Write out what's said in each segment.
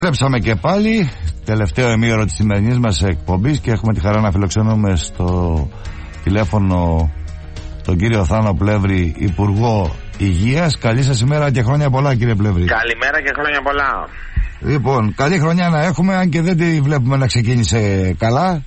Επιστρέψαμε και πάλι, τελευταίο ημίωρο της σημερινής μας εκπομπής και έχουμε τη χαρά να φιλοξενούμε στο τηλέφωνο τον κύριο Θάνο Πλεύρη, Υπουργό Υγείας. Καλή σας ημέρα και χρόνια πολλά, κύριε Πλεύρη. Καλημέρα και χρόνια πολλά. Λοιπόν, καλή χρονιά να έχουμε, αν και δεν τη βλέπουμε να ξεκίνησε καλά.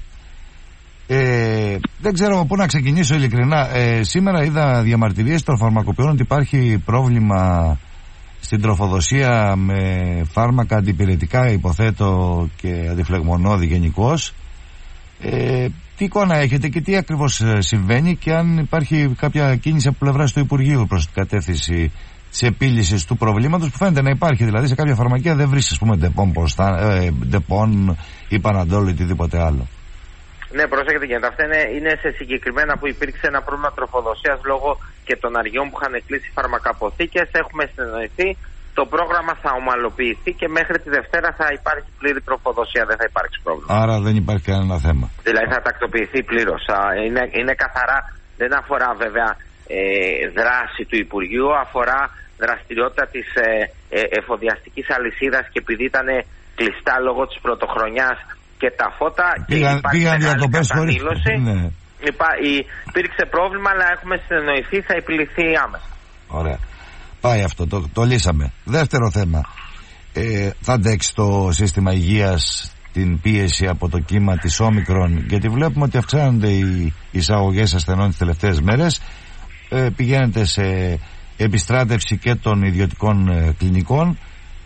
Δεν ξέρω πού να ξεκινήσω ειλικρινά. Σήμερα είδα διαμαρτυρίες των φαρμακοποιών ότι υπάρχει πρόβλημα στην τροφοδοσία με φάρμακα αντιπυρετικά, υποθέτω, και αντιφλεγμονώδη γενικώς. Τι εικόνα έχετε και τι ακριβώς συμβαίνει, και αν υπάρχει κάποια κίνηση από πλευράς του Υπουργείου προς την κατεύθυνση της επίλυσης του προβλήματος, που φαίνεται να υπάρχει? Δηλαδή σε κάποια φαρμακεία δεν βρίσκεις, ας πούμε, ντεπών ή παναντόλ ή οτιδήποτε άλλο. Ναι, προσέξτε, γιατί αυτά είναι σε συγκεκριμένα που υπήρξε ένα πρόβλημα τροφοδοσίας λόγω και των αργιών που είχαν κλείσει φαρμακαποθήκες. Έχουμε συνεννοηθεί, το πρόγραμμα θα ομαλοποιηθεί και μέχρι τη Δευτέρα θα υπάρχει πλήρη τροφοδοσία, δεν θα υπάρξει πρόβλημα. Άρα δεν υπάρχει κανένα θέμα. Δηλαδή θα τακτοποιηθεί πλήρως. Είναι καθαρά, δεν αφορά βέβαια δράση του Υπουργείου, αφορά δραστηριότητα της εφοδιαστικής αλυσίδας, και επειδή ήταν κλειστά λόγω της πρωτοχρονιάς και τα φώτα πήγαν διακοπές χωρίς. Ναι. Υπήρξε πρόβλημα, αλλά έχουμε συνεννοηθεί, θα επιληθεί άμεσα. Ωραία. Πάει αυτό, το λύσαμε. Δεύτερο θέμα. Θα αντέξει το σύστημα υγείας την πίεση από το κύμα της Όμικρον? Γιατί βλέπουμε ότι αυξάνονται οι εισαγωγές ασθενών τις τελευταίες μέρες. Πηγαίνετε σε επιστράτευση και των ιδιωτικών κλινικών.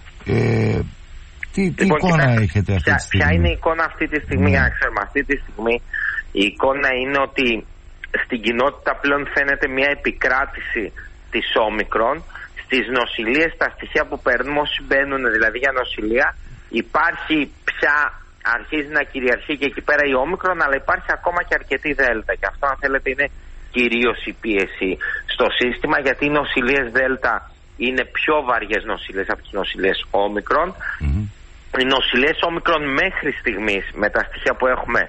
Τι εικόνα έχετε αυτή τη στιγμή? Ποια είναι η εικόνα αυτή τη στιγμή? Αυτή τη στιγμή η εικόνα είναι ότι στην κοινότητα πλέον φαίνεται μια επικράτηση της Όμικρον. Στις νοσηλείες, τα στοιχεία που παίρνουμε όσοι μπαίνουν δηλαδή για νοσηλεία, υπάρχει πια, αρχίζει να κυριαρχεί και εκεί πέρα η Όμικρον, αλλά υπάρχει ακόμα και αρκετή Δέλτα, και αυτό, αν θέλετε, είναι κυρίως η πίεση στο σύστημα, γιατί οι νοσηλείες Δέλτα είναι πιο βαριές νοσηλείες από τις νοσηλείες Όμικρον. Οι νοσηλείες Όμικρον μέχρι στιγμής, με τα στοιχεία που έχουμε,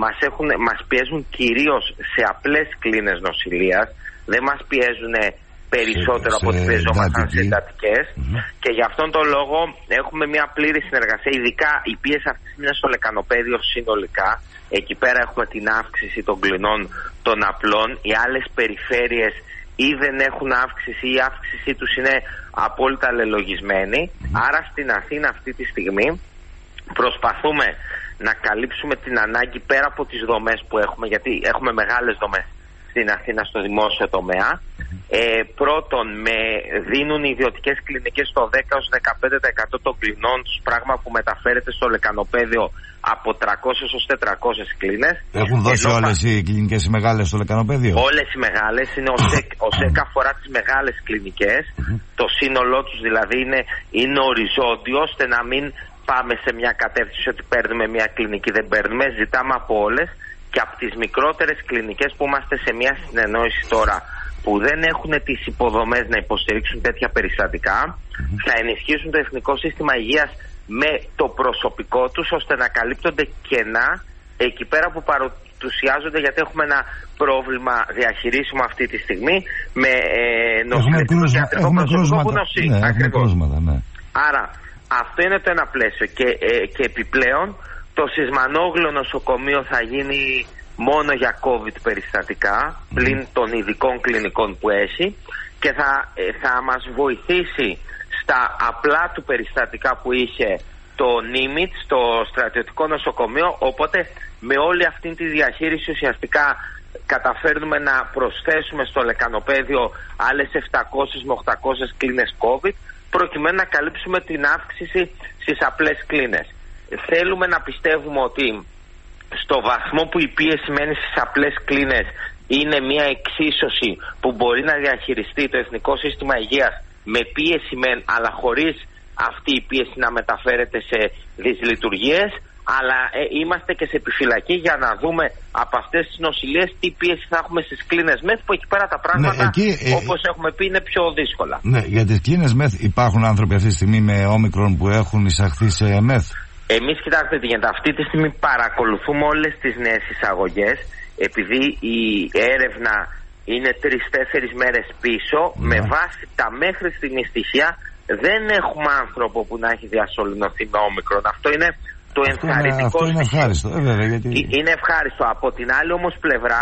μας πιέζουν κυρίως σε απλές κλίνες νοσηλείας, δεν μας πιέζουν περισσότερο από ό,τι πιεζόμασταν σε εντατικές, και γι' αυτόν τον λόγο έχουμε μια πλήρη συνεργασία. Ειδικά η πίεση αυτή είναι στο λεκανοπέδιο συνολικά. Εκεί πέρα έχουμε την αύξηση των κλινών των απλών. Οι άλλες περιφέρειες ή δεν έχουν αύξηση, ή η αύξησή τους είναι απόλυτα αλληλογισμένη. Άρα στην Αθήνα αυτή τη στιγμή προσπαθούμε να καλύψουμε την ανάγκη πέρα από τις δομές που έχουμε, γιατί έχουμε μεγάλες δομές στην Αθήνα στο δημόσιο τομέα. Πρώτον, δίνουν οι ιδιωτικές κλινικές το 10-15% των κλινών τους, πράγμα που μεταφέρεται στο λεκανοπέδιο από 300 ως 400 κλίνες. Έχουν δώσει όλες οι κλινικές οι μεγάλες στο λεκανοπέδιο? Όλες οι μεγάλες, είναι ο ΣΕΚ αφορά τις μεγάλες κλινικές. Το σύνολό τους δηλαδή είναι οριζόντιο, ώστε να μην πάμε σε μια κατεύθυνση ότι παίρνουμε μια κλινική, δεν παίρνουμε. Ζητάμε από όλες, και από τις μικρότερες κλινικές που είμαστε σε μια συνεννόηση τώρα, που δεν έχουν τις υποδομές να υποστηρίξουν τέτοια περιστατικά, θα ενισχύσουν το Εθνικό Σύστημα Υγείας με το προσωπικό τους, ώστε να καλύπτονται κενά εκεί πέρα που παρουσιάζονται, γιατί έχουμε ένα πρόβλημα διαχειρίσιμο αυτή τη στιγμή με νοσηλευτικό και ιατρικό προσωπικό που νοσεί. Ναι. Άρα αυτό είναι το ένα πλαίσιο, και επιπλέον το Σισμανόγλιο νοσοκομείο θα γίνει μόνο για COVID περιστατικά, πλην των ειδικών κλινικών που έχει, και θα μας βοηθήσει στα απλά του περιστατικά που είχε το Νίμιτς, το στρατιωτικό νοσοκομείο. Οπότε με όλη αυτή τη διαχείριση ουσιαστικά καταφέρνουμε να προσθέσουμε στο λεκανοπέδιο άλλες 700 με 800 κλίνες COVID, προκειμένου να καλύψουμε την αύξηση στις απλές κλίνες. Θέλουμε να πιστεύουμε ότι στο βαθμό που η πίεση μένει στις απλές κλίνες, είναι μια εξίσωση που μπορεί να διαχειριστεί το Εθνικό Σύστημα Υγείας με πίεση μεν, αλλά χωρίς αυτή η πίεση να μεταφέρεται σε δυσλειτουργίες. Αλλά είμαστε και σε επιφυλακή για να δούμε από αυτές τις νοσηλείες τι πίεση θα έχουμε στις κλίνες ΜΕΘ, που εκεί πέρα τα πράγματα, όπως έχουμε πει, είναι πιο δύσκολα. Ναι, για τις κλίνες ΜΕΘ υπάρχουν άνθρωποι αυτή τη στιγμή με Όμικρον που έχουν εισαχθεί σε ΜΕΘ? Εμείς, κοιτάξτε τι γίνεται, αυτή τη στιγμή παρακολουθούμε όλες τις νέες εισαγωγές, επειδή η έρευνα είναι 3-4 μέρες πίσω. Με βάση τα μέχρι στιγμή στοιχεία δεν έχουμε άνθρωπο που να έχει διασωληνωθεί με όμικρον. Αυτό είναι το ενθαρρυντικό. Αυτό είναι ευχάριστο. Βέβαια, γιατί... Είναι ευχάριστο. Από την άλλη όμως πλευρά,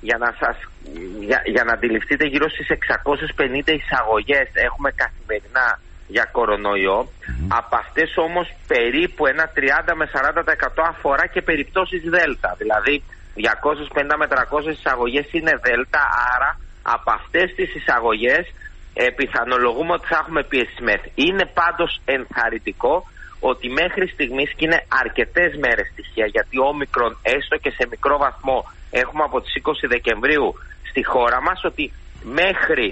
για να αντιληφθείτε, γύρω στις 650 εισαγωγές έχουμε καθημερινά για κορονοϊό. Από αυτές όμως περίπου ένα 30 με 40% αφορά και περιπτώσεις Δέλτα. Δηλαδή 250 με 300 εισαγωγές είναι Δέλτα, άρα από αυτές τις εισαγωγές πιθανολογούμε ότι θα έχουμε πίεση ΜΕΘ. Είναι πάντως ενθαρρυντικό ότι μέχρι στιγμής, και είναι αρκετές μέρες στοιχεία, γιατί όμικρον έστω και σε μικρό βαθμό έχουμε από τις 20 Δεκεμβρίου στη χώρα μας, ότι μέχρι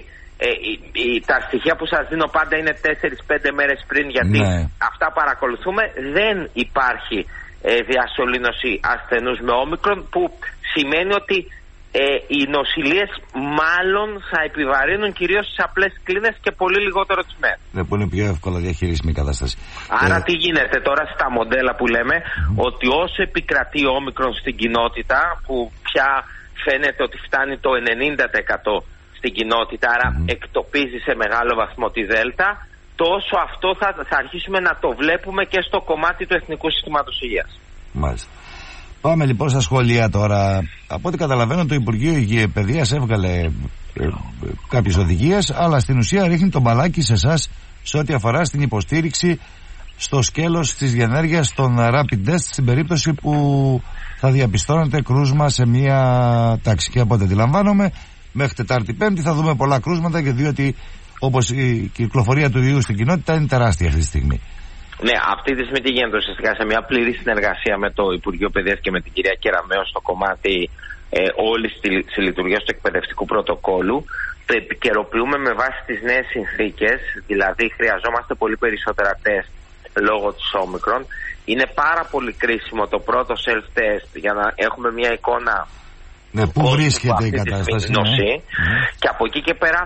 τα στοιχεία που σας δίνω πάντα είναι 4-5 μέρες πριν, γιατί αυτά παρακολουθούμε, δεν υπάρχει διασωλήνωση ασθενούς με όμικρον, που σημαίνει ότι οι νοσηλίες μάλλον θα επιβαρύνουν κυρίως τις απλές κλίνες και πολύ λιγότερο τις ΜΕΘ. Ναι, που είναι πιο εύκολα διαχειρίσιμη κατάσταση. Άρα τι γίνεται τώρα στα μοντέλα που λέμε, ότι όσο επικρατεί ο όμικρον στην κοινότητα, που πια φαίνεται ότι φτάνει το 90% στην κοινότητα, άρα εκτοπίζει σε μεγάλο βαθμό τη Δέλτα, τόσο αυτό θα αρχίσουμε να το βλέπουμε και στο κομμάτι του Εθνικού Συστήματος Υγείας. Μάλιστα. Πάμε λοιπόν στα σχολεία τώρα. Από ό,τι καταλαβαίνω, το Υπουργείο Παιδείας έβγαλε κάποιες οδηγίες, αλλά στην ουσία ρίχνει το μπαλάκι σε εσάς σε ό,τι αφορά στην υποστήριξη στο σκέλος της διενέργειας των rapid test, στην περίπτωση που θα διαπιστώνεται κρούσμα σε μία τάξη. Και από ό,τι αντιλαμβάνομαι, μέχρι Τετάρτη-Πέμπτη θα δούμε πολλά κρούσματα, και διότι όπως η κυκλοφορία του ιού στην κοινότητα είναι τεράστια αυτή τη στιγμή. Ναι, αυτή τη στιγμή τι γίνεται ουσιαστικά, σε μια πλήρη συνεργασία με το Υπουργείο Παιδείας και με την κυρία Κεραμέο στο κομμάτι όλης της λειτουργίας του εκπαιδευτικού πρωτοκόλου. Το επικαιροποιούμε με βάση τις νέες συνθήκες, δηλαδή χρειαζόμαστε πολύ περισσότερα τεστ λόγω της όμικρον. Είναι πάρα πολύ κρίσιμο το πρώτο self-test για να έχουμε μια εικόνα πού βρίσκεται η κατάσταση. Και από εκεί και πέρα,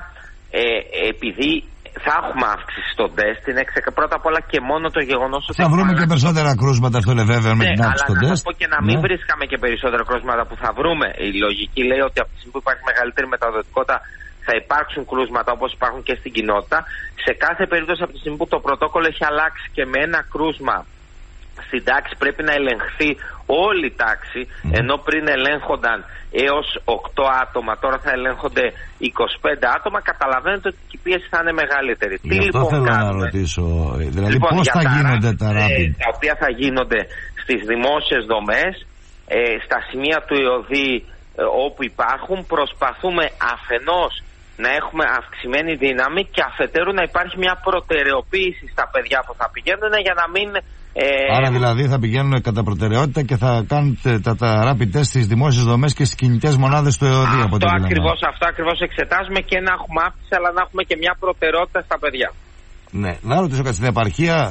επειδή θα έχουμε αύξηση στο τεστ, είναι πρώτα απ' όλα και μόνο το γεγονός ότι θα βρούμε και περισσότερα κρούσματα, αυτό είναι βέβαιο, με την αύξηση στο τεστ. Αλλά να πω και να μην βρίσκαμε και περισσότερα κρούσματα που θα βρούμε. Η λογική λέει ότι από τη στιγμή που υπάρχει μεγαλύτερη μεταδοτικότητα θα υπάρξουν κρούσματα όπως υπάρχουν και στην κοινότητα. Σε κάθε περίπτωση, από τη στιγμή που το πρωτόκολλο έχει αλλάξει και με ένα κρούσμα στην τάξη πρέπει να ελεγχθεί όλη η τάξη, ενώ πριν ελέγχονταν έως 8 άτομα, τώρα θα ελέγχονται 25 άτομα, καταλαβαίνετε ότι η πίεση θα είναι μεγαλύτερη. Τι λοιπόν θέλω να ρωτήσω, δηλαδή πώς θα γίνονται τα rapid? Τα οποία θα γίνονται στις δημόσιες δομές, στα σημεία του ΕΟΔΗ όπου υπάρχουν. Προσπαθούμε αφενός να έχουμε αυξημένη δύναμη και αφετέρου να υπάρχει μια προτεραιοποίηση στα παιδιά που θα πηγαίνουν, για να μην... Άρα δηλαδή θα πηγαίνουν κατά προτεραιότητα και θα κάνουν τα rapid test στις δημόσιες δομές και στις κινητές μονάδες του ΕΟΔΗ. Αυτό ακριβώς εξετάζουμε, και να έχουμε αύξηση, αλλά να έχουμε και μια προτεραιότητα στα παιδιά. Ναι, να ρωτήσω κάτι. Στην επαρχία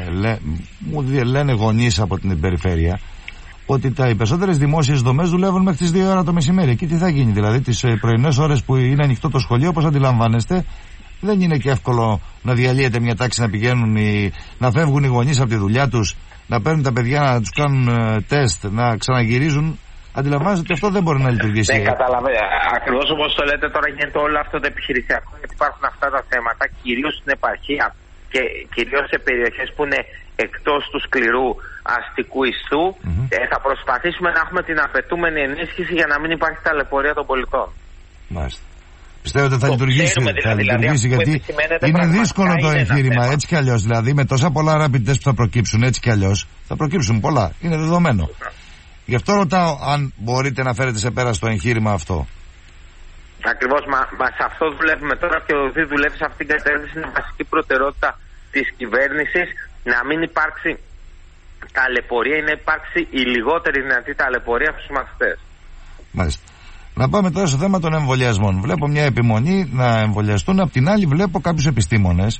μου λένε γονείς από την περιφέρεια ότι οι περισσότερες δημόσιες δομές δουλεύουν μέχρι τις 2 ώρα το μεσημέρι. Εκεί τι θα γίνει, δηλαδή τις πρωινές ώρες που είναι ανοιχτό το σχολείο, όπως αντιλαμβάνεστε, δεν είναι και εύκολο να διαλύεται μια τάξη, να πηγαίνουν να φεύγουν οι γονείς από τη δουλειά τους, να παίρνουν τα παιδιά να τους κάνουν τεστ, να ξαναγυρίζουν. Αντιλαμβάνεστε ότι αυτό δεν μπορεί να λειτουργήσει. Ναι, καταλαβαίνω. Ακριβώς όπως το λέτε, τώρα γίνεται όλο αυτό το επιχειρησιακό, γιατί υπάρχουν αυτά τα θέματα, κυρίως στην επαρχία και κυρίως σε περιοχές που είναι εκτός του σκληρού αστικού ιστού. Θα προσπαθήσουμε να έχουμε την απαιτούμενη ενίσχυση για να μην υπάρχει ταλαιπωρία των πολιτών. Μάλιστα. Πιστεύω ότι θα λειτουργήσει, γιατί είναι δύσκολο το εγχείρημα, έτσι κι αλλιώς. Δηλαδή με τόσα πολλά rapid test που θα προκύψουν, έτσι κι αλλιώς θα προκύψουν πολλά. Είναι δεδομένο. Γι' αυτό ρωτάω αν μπορείτε να φέρετε σε πέρα στο εγχείρημα αυτό. Ακριβώς, μα σε αυτό δουλεύουμε τώρα, και ο ΔΥ δουλεύει σε αυτήν την κατεύθυνση. Είναι βασική προτεραιότητα της κυβέρνησης να μην υπάρξει ταλαιπωρία, ή να υπάρξει η λιγότερη δυνατή ταλαιπωρία στους μαθητές. Μάλιστα. Να πάμε τώρα στο θέμα των εμβολιασμών. Βλέπω μια επιμονή να εμβολιαστούν. Απ' την άλλη βλέπω κάποιους επιστήμονες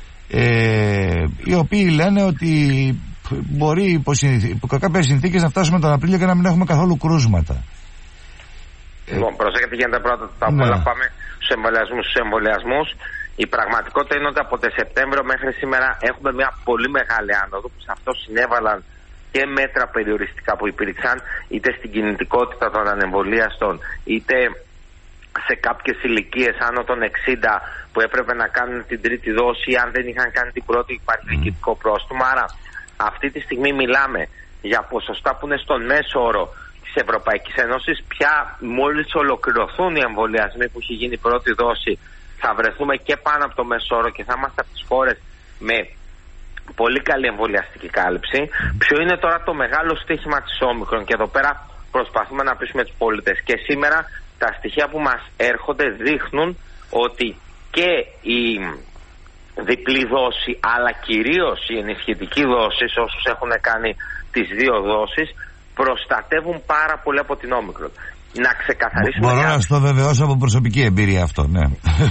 οι οποίοι λένε ότι μπορεί υπό κάποιες συνθήκες να φτάσουμε τον Απρίλιο και να μην έχουμε καθόλου κρούσματα. Λοιπόν, προσέξτε, γίνεται πρώτα απ' όλα πάμε στους εμβολιασμούς. Η πραγματικότητα είναι ότι από το Σεπτέμβριο μέχρι σήμερα έχουμε μια πολύ μεγάλη άνοδο, που σε αυτό συνέβαλαν και μέτρα περιοριστικά που υπήρξαν, είτε στην κινητικότητα των ανεμβολίαστων, είτε σε κάποιες ηλικίες άνω των 60 που έπρεπε να κάνουν την τρίτη δόση, ή αν δεν είχαν κάνει την πρώτη υπάρχει διοικητικό πρόστιμο. Άρα αυτή τη στιγμή μιλάμε για ποσοστά που είναι στον μέσο όρο της Ευρωπαϊκής Ένωσης. Πια μόλις ολοκληρωθούν οι εμβολιασμοί που έχει γίνει η πρώτη δόση, θα βρεθούμε και πάνω από το μέσο όρο και θα είμαστε από τις χώρες με πολύ καλή εμβολιαστική κάλυψη. Ποιο είναι τώρα το μεγάλο στοίχημα της Όμικρον? Και εδώ πέρα προσπαθούμε να πείσουμε τους πολίτες. Και σήμερα τα στοιχεία που μας έρχονται δείχνουν ότι και η διπλή δόση, αλλά κυρίως η ενισχυτική δόση, όσους έχουν κάνει τις 2 δόσεις, προστατεύουν πάρα πολύ από την Όμικρον. Να ξεκαθαρίσουμε. Μπορώ να στο βεβαιώσω από προσωπική εμπειρία αυτό, ναι.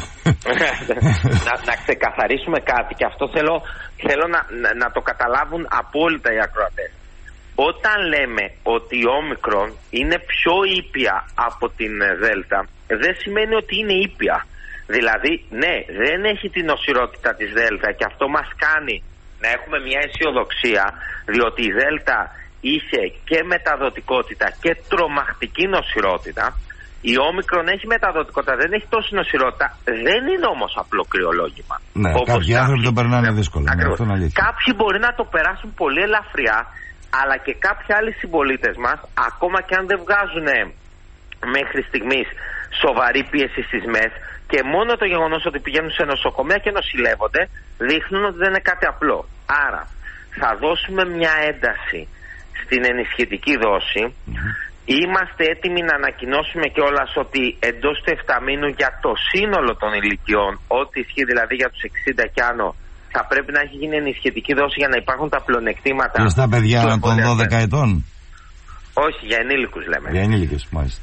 να ξεκαθαρίσουμε κάτι, και αυτό θέλω να το καταλάβουν απόλυτα οι ακροατές. Όταν λέμε ότι η Όμικρον είναι πιο ήπια από την Δέλτα, δεν σημαίνει ότι είναι ήπια. Δηλαδή, ναι, δεν έχει την νοσηρότητα της Δέλτα, και αυτό μας κάνει να έχουμε μια αισιοδοξία, διότι η Δέλτα είχε και μεταδοτικότητα και τρομακτική νοσηρότητα. Η Όμικρον έχει μεταδοτικότητα, δεν έχει τόση νοσηρότητα, δεν είναι όμως απλό κρυολόγημα. Ναι, κάποιοι άνθρωποι το περνάνε δύσκολα. Κάποιοι μπορεί να το περάσουν πολύ ελαφριά, αλλά και κάποιοι άλλοι συμπολίτες μας, ακόμα και αν δεν βγάζουν μέχρι στιγμής σοβαρή πίεση στις ΜΕΣ, και μόνο το γεγονός ότι πηγαίνουν σε νοσοκομεία και νοσηλεύονται, δείχνουν ότι δεν είναι κάτι απλό. Άρα θα δώσουμε μια ένταση στην ενισχυτική δόση. Είμαστε έτοιμοι να ανακοινώσουμε κιόλας ότι εντός του 7 μήνου για το σύνολο των ηλικιών, ό,τι ισχύει δηλαδή για τους 60 και άνω, θα πρέπει να έχει γίνει ενισχυτική δόση για να υπάρχουν τα πλεονεκτήματα. Και στα παιδιά των 12 ετών? Όχι, για ενήλικους λέμε. Για ενήλικες, μάλιστα.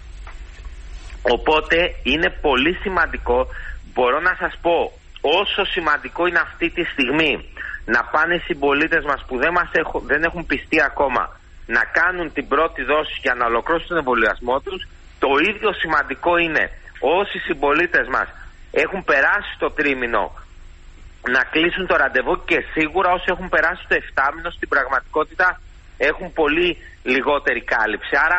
Οπότε είναι πολύ σημαντικό, μπορώ να σας πω, όσο σημαντικό είναι αυτή τη στιγμή να πάνε οι συμπολίτες μας που δεν έχουν πιστεί ακόμα να κάνουν την πρώτη δόση για να ολοκληρώσουν τον εμβολιασμό τους, το ίδιο σημαντικό είναι όσοι συμπολίτες μας έχουν περάσει το τρίμηνο να κλείσουν το ραντεβού, και σίγουρα όσοι έχουν περάσει το 7μηνο στην πραγματικότητα έχουν πολύ λιγότερη κάλυψη. Άρα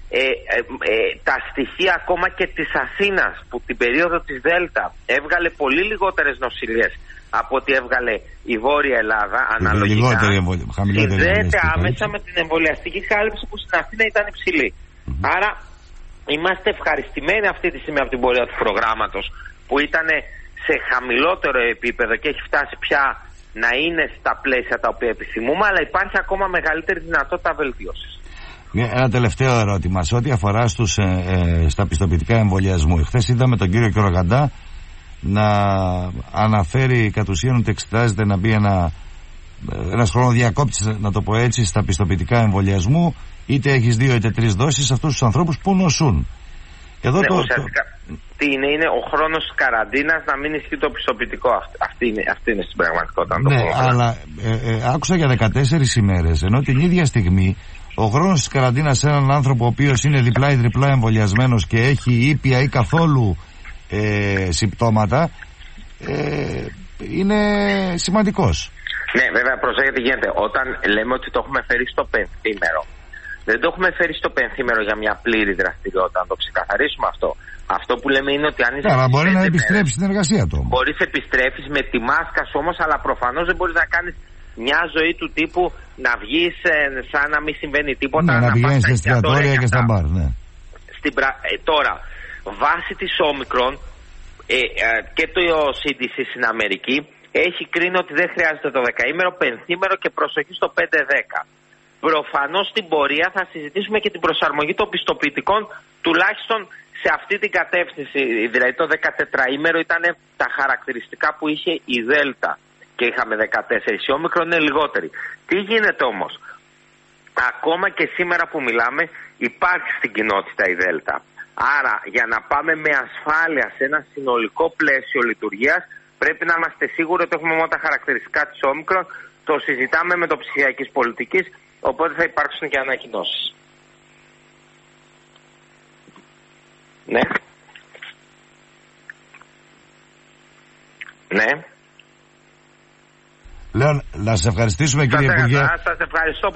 τα στοιχεία ακόμα και της Αθήνας, που την περίοδο της Δέλτα έβγαλε πολύ λιγότερες νοσηλίες από ό,τι έβγαλε η Βόρεια Ελλάδα αναλογικά, συνδέεται άμεσα με την εμβολιαστική κάλυψη που στην Αθήνα ήταν υψηλή. Άρα είμαστε ευχαριστημένοι αυτή τη στιγμή από την πορεία του προγράμματος, που ήταν σε χαμηλότερο επίπεδο και έχει φτάσει πια να είναι στα πλαίσια τα οποία επιθυμούμε, αλλά υπάρχει ακόμα μεγαλύτερη δυνατότητα βελτίωσης. Ένα τελευταίο ερώτημα σε ό,τι αφορά στα πιστοποιητικά εμβολιασμού. Χθες είδαμε τον κύριο Κυρογαντά να αναφέρει κατ' ουσίαν ότι εξετάζεται να μπει ένας χρονοδιακόπτης, να το πω έτσι, στα πιστοποιητικά εμβολιασμού, είτε έχεις 2 είτε 3 δόσεις, αυτούς τους ανθρώπους που νοσούν. Εδώ τι είναι ο χρόνος της καραντίνας, να μην ισχύει το πιστοποιητικό. Αυτή είναι στην πραγματικότητα. Ναι, αλλά άκουσα για 14 ημέρες, ενώ την ίδια στιγμή ο χρόνος της καραντίνας σε έναν άνθρωπο ο οποίος είναι διπλά ή τριπλά εμβολιασμένος και έχει ήπια ή καθόλου συμπτώματα είναι σημαντικός. Ναι, βέβαια, προσέχετε, γίνεται. Όταν λέμε ότι το έχουμε φέρει στο πενθήμερο, δεν το έχουμε φέρει στο πενθήμερο για μια πλήρη δραστηριότητα, να το ξεκαθαρίσουμε αυτό. Αυτό που λέμε είναι ότι αν είσαι. Άρα μπορεί να επιστρέψει στην εργασία του. Μπορείς να επιστρέφεις με τη μάσκα σου όμως, αλλά προφανώς δεν μπορείς να κάνεις μια ζωή του τύπου να βγεις σαν να μην συμβαίνει τίποτα. Ναι, να πηγαίνεις στα εστιατόρια και στα μπαρ. Ναι. Τώρα, βάσει της Όμικρον και το CDC στην Αμερική έχει κρίνει ότι δεν χρειάζεται το δεκαήμερο, πενθήμερο και προσοχή στο 5-10. Προφανώς στην πορεία θα συζητήσουμε και την προσαρμογή των πιστοποιητικών, τουλάχιστον σε αυτή την κατεύθυνση. Δηλαδή το 14ήμερο ήταν τα χαρακτηριστικά που είχε η Δέλτα και είχαμε 14. Η Όμικρον είναι λιγότερη. Τι γίνεται όμως? Ακόμα και σήμερα που μιλάμε υπάρχει στην κοινότητα η Δέλτα. Άρα για να πάμε με ασφάλεια σε ένα συνολικό πλαίσιο λειτουργίας, πρέπει να είμαστε σίγουροι ότι έχουμε μόνο τα χαρακτηριστικά της Όμικρον. Το συζητάμε με το ψηφιακής πολιτικής, οπότε θα υπάρξουν και ανακοινώσεις. Ναι. Ναι. Λέω να σας ευχαριστήσουμε, κύριε Υπουργέ. Σας ευχαριστώ.